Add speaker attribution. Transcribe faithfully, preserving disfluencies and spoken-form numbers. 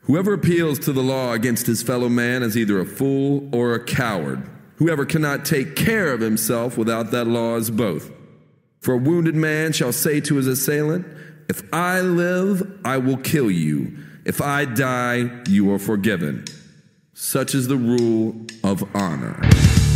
Speaker 1: Whoever appeals to the law against his fellow man is either a fool or a coward. Whoever cannot take care of himself without that law is both. For a wounded man shall say to his assailant, if I live, I will kill you. If I die, you are forgiven. Such is the rule of honor.